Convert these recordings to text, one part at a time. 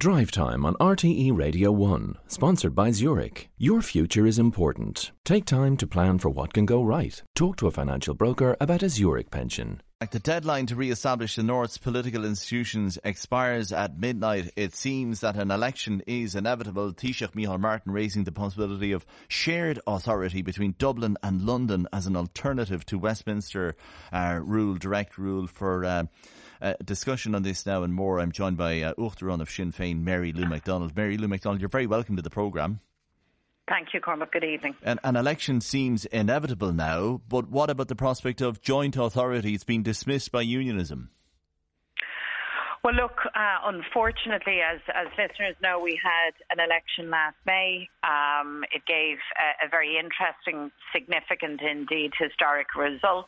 Drive Time on RTE Radio 1, sponsored by Zurich. Your future is important. Take time to plan for what can go right. Talk to a financial broker about a Zurich pension. The deadline to re-establish the North's political institutions expires at midnight. It seems that an election is inevitable. Taoiseach Micheál Martin raising the possibility of shared authority between Dublin and London as an alternative to Westminster direct rule. For discussion on this now and more, I'm joined by Uachtarán of Sinn Féin, Mary Lou McDonald. Mary Lou McDonald, you're very welcome to the programme. Thank you, Cormac. Good evening. An election seems inevitable now, but what about the prospect of joint authority? It's been dismissed by unionism. Well, look, unfortunately, as listeners know, we had an election last May. It gave a very interesting, significant, indeed, historic result.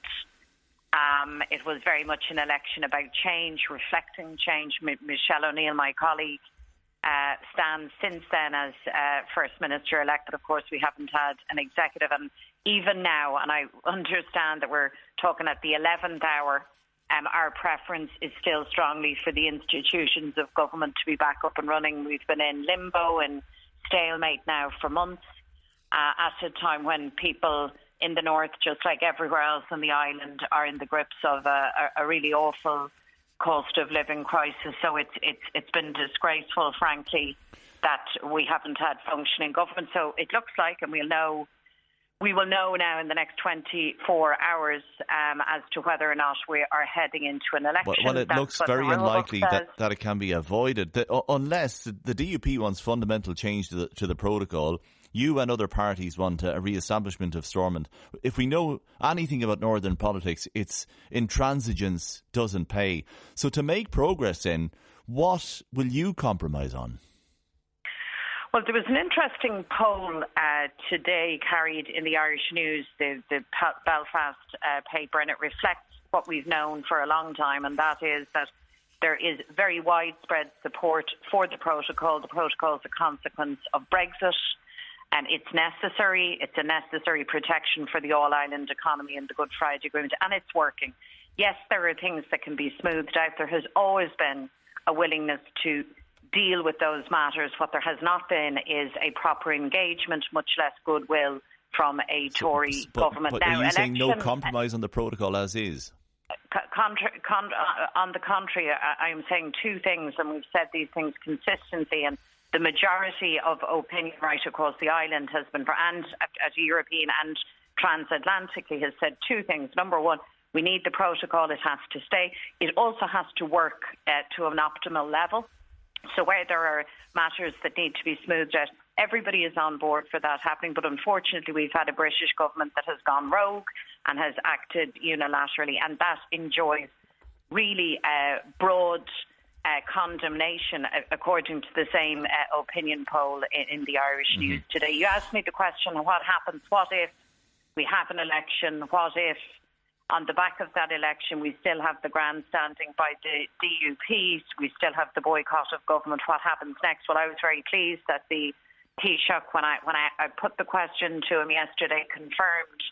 It was very much an election about change, reflecting change. Michelle O'Neill, my colleague, stands since then as First Minister-elect, but of course we haven't had an executive. And even now, and I understand that we're talking at the 11th hour, our preference is still strongly for the institutions of government to be back up and running. We've been in limbo and stalemate now for months at a time when people in the north, just like everywhere else on the island, are in the grips of a really awful cost of living crisis. So it's been disgraceful, frankly, that we haven't had functioning government. So it looks like, and we will know now in the next 24 hours as to whether or not we are heading into an election. Well, it looks very unlikely that it can be avoided, unless the DUP wants fundamental change to the protocol. You and other parties want a re-establishment of Stormont. If we know anything about northern politics, it's intransigence doesn't pay. So to make progress then, what will you compromise on? Well, there was an interesting poll today carried in the Irish News, the Belfast paper, and it reflects what we've known for a long time, and that is that there is very widespread support for the protocol. The protocol is a consequence of Brexit. And it's necessary. It's a necessary protection for the all-island economy and the Good Friday Agreement, and it's working. Yes, there are things that can be smoothed out. There has always been a willingness to deal with those matters. What there has not been is a proper engagement, much less goodwill from a Tory government. But are you saying no compromise on the protocol as is? On the contrary, I am saying two things, and we've said these things consistently, and the majority of opinion right across the island has been, and at European and transatlantically, has said two things. Number one, we need the protocol. It has to stay. It also has to work to an optimal level. So where there are matters that need to be smoothed out, everybody is on board for that happening. But unfortunately, we've had a British government that has gone rogue and has acted unilaterally, and that enjoys really broad condemnation, according to the same opinion poll in the Irish News today. You asked me the question, what happens? What if we have an election? What if on the back of that election we still have the grandstanding by the DUP? We still have the boycott of government? What happens next? Well, I was very pleased that the Taoiseach, when I put the question to him yesterday, confirmed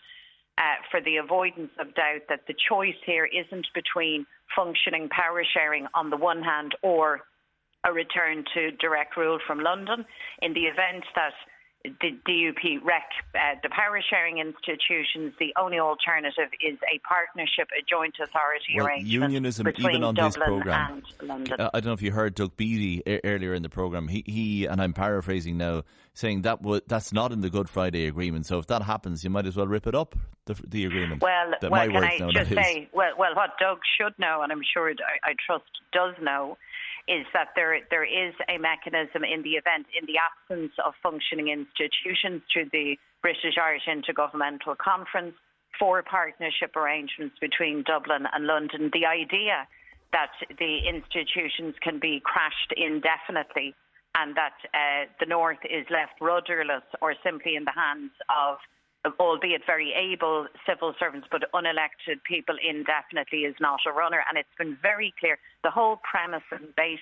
for the avoidance of doubt that the choice here isn't between functioning power sharing on the one hand or a return to direct rule from London. In the event that the DUP wreck the power sharing institutions, the only alternative is a partnership, a joint authority arrangement unionism, between even on Dublin this programme, and London. I don't know if you heard Doug Beattie earlier in the programme. He and I'm paraphrasing now, saying that's not in the Good Friday Agreement. So if that happens, you might as well rip it up, the agreement. Well, can I just say, well, what Doug should know, and I'm sure I trust does know, is that there is a mechanism in the event, in the absence of functioning institutions, through the British-Irish Intergovernmental Conference, for partnership arrangements between Dublin and London. The idea that the institutions can be crashed indefinitely and that the North is left rudderless or simply in the hands of, albeit very able civil servants, but unelected people indefinitely, is not a runner. And it's been very clear, the whole premise and basis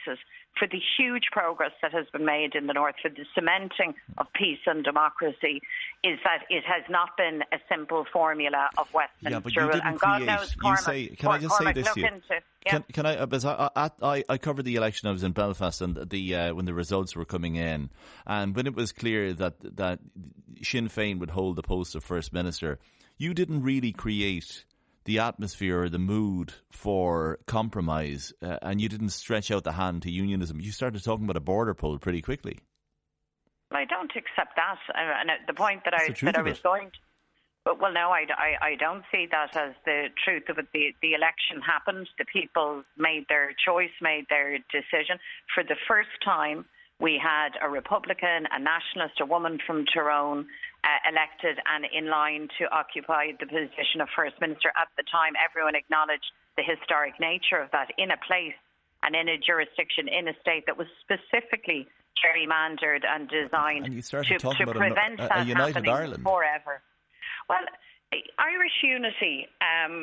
for the huge progress that has been made in the North, for the cementing of peace and democracy, is that it has not been a simple formula of Westminster. Yeah, but you didn't and create. God knows, Can I just say this to you? Can I? Because I covered the election. I was in Belfast, and when the results were coming in, and when it was clear that Sinn Féin would hold the post of First Minister, you didn't really create the atmosphere or the mood for compromise, and you didn't stretch out the hand to unionism. You started talking about a border poll pretty quickly. I don't accept that. And the point that I was going to... Well, no, I don't see that as the truth of it. The election happened. The people made their choice, made their decision. For the first time, we had a Republican, a nationalist, a woman from Tyrone elected and in line to occupy the position of First Minister. At the time, everyone acknowledged the historic nature of that in a place and in a jurisdiction, in a state that was specifically gerrymandered and designed to prevent that happening Ireland forever. Well, Irish unity and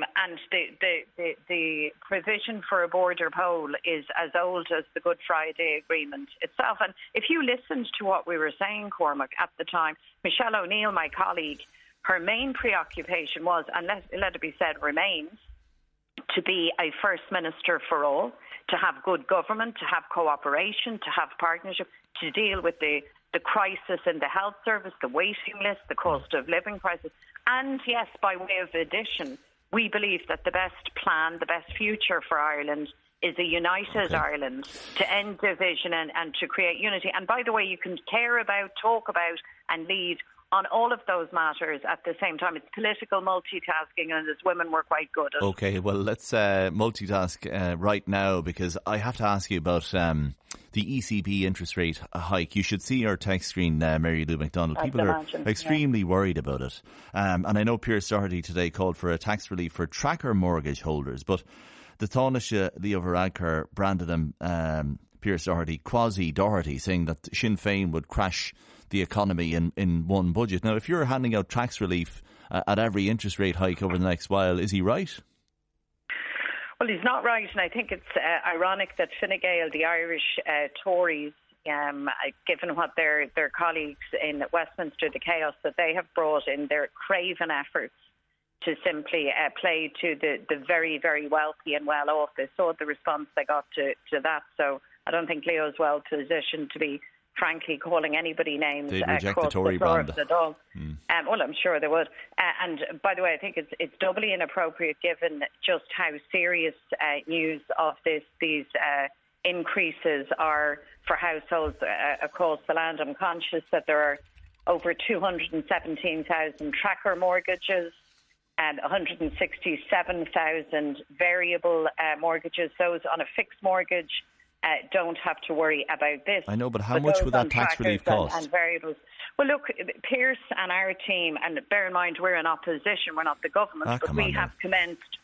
the provision for a border poll is as old as the Good Friday Agreement itself. And if you listened to what we were saying, Cormac, at the time, Michelle O'Neill, my colleague, her main preoccupation was, and let it be said, remains, to be a First Minister for all, to have good government, to have cooperation, to have partnership, to deal with the crisis in the health service, the waiting list, the cost of living crisis. And yes, by way of addition, we believe that the best plan, the best future for Ireland is a united Ireland, to end division and to create unity. And by the way, you can care about, talk about and lead on all of those matters at the same time. It's political multitasking, and as women we're quite good at. Okay, well, let's multitask right now, because I have to ask you about the ECB interest rate hike. You should see our text screen, Mary Lou McDonald. People are extremely worried about it. And I know Pearse Doherty today called for a tax relief for tracker mortgage holders, but the Taoiseach Leo Varadkar branded him, Pearse Doherty, quasi-Doherty, saying that Sinn Féin would crash the economy in one budget. Now, if you're handing out tax relief at every interest rate hike over the next while, is he right? Well, he's not right, and I think it's ironic that Fine Gael, the Irish Tories, given what their colleagues in Westminster, the chaos that they have brought in, their craven efforts to simply play to the very, very wealthy and well-off. They saw the response they got to that, so I don't think Leo's well positioned to be, frankly, calling anybody names across the Tory brand. Well, I'm sure they would. And by the way, I think it's doubly inappropriate given just how serious news of these increases are for households across the land. I'm conscious that there are over 217,000 tracker mortgages and 167,000 variable mortgages. Those on a fixed mortgage don't have to worry about this. I know, but how much would that tax relief cost? And variables. Well, look, Pearse and our team, and bear in mind we're in opposition, we're not the government, but we have commenced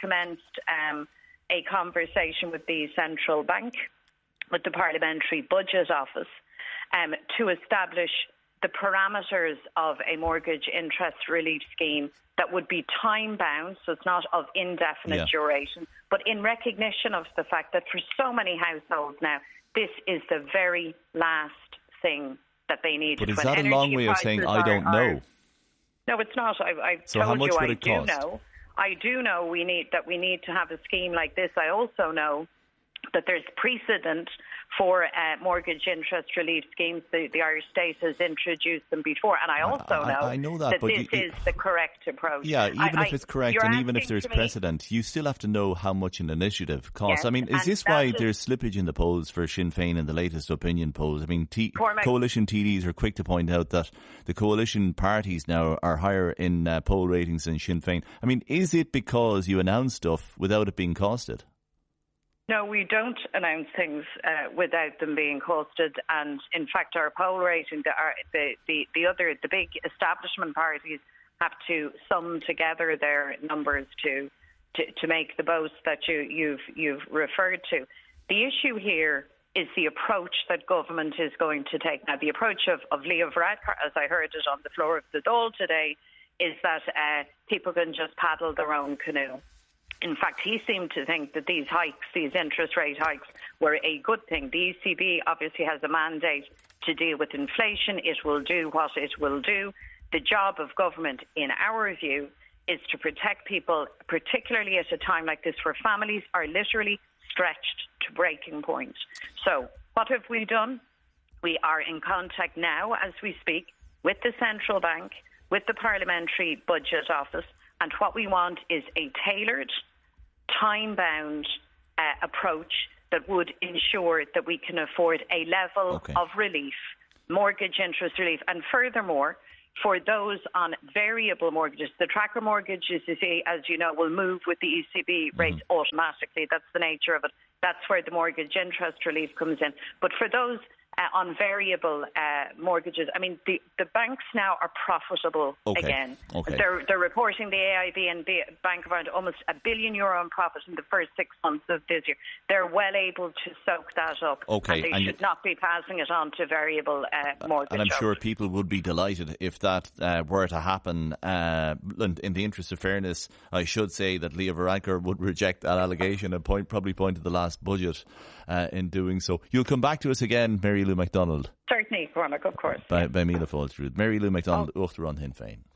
a conversation with the Central Bank, with the Parliamentary Budget Office, to establish the parameters of a mortgage interest relief scheme that would be time-bound, so it's not of indefinite duration, but in recognition of the fact that for so many households now, this is the very last thing that they need. But is that a long way of saying, I don't know? No, it's not. I've so told how much you would it I cost? do know. I do know we need to have a scheme like this. I also know that there's precedent for mortgage interest relief schemes. The Irish state has introduced them before, and I also know that but this is the correct approach. Yeah, even if it's correct and even if there's precedent, you still have to know how much an initiative costs. Yes, I mean, is this why there's slippage in the polls for Sinn Féin in the latest opinion polls? I mean, coalition TDs are quick to point out that the coalition parties now are higher in poll ratings than Sinn Féin. I mean, is it because you announce stuff without it being costed? No, we don't announce things without them being costed, and in fact, our poll rating, the big establishment parties have to sum together their numbers to make the boast that you've referred to. The issue here is the approach that government is going to take. Now, the approach of Leo Varadkar, as I heard it on the floor of the Dáil today, is that people can just paddle their own canoe. In fact, he seemed to think that these hikes, these interest rate hikes, were a good thing. The ECB obviously has a mandate to deal with inflation. It will do what it will do. The job of government, in our view, is to protect people, particularly at a time like this where families are literally stretched to breaking point. So what have we done? We are in contact now, as we speak, with the central bank, with the Parliamentary Budget Office, and what we want is a tailored, time-bound approach that would ensure that we can afford a level of relief, mortgage interest relief, and furthermore, for those on variable mortgages, the tracker mortgages, as you know, will move with the ECB rate automatically. That's the nature of it. That's where the mortgage interest relief comes in. But for those on variable mortgages, I mean, the banks now are profitable again. They're reporting, the AIB and the Bank of Ireland, almost €1 billion in profit in the first 6 months of this year. They're well able to soak that up. And they should not be passing it on to variable mortgage. And I'm sure people would be delighted if that were to happen. In the interest of fairness, I should say that Leo Varadkar would reject that allegation and probably point to the last budget in doing so. You'll come back to us again, Mary Lou MacDonald. Certainly, Cormac, of course. By Míle Fáilte. Mary Lou MacDonald, Uachtar an Sinn Féin.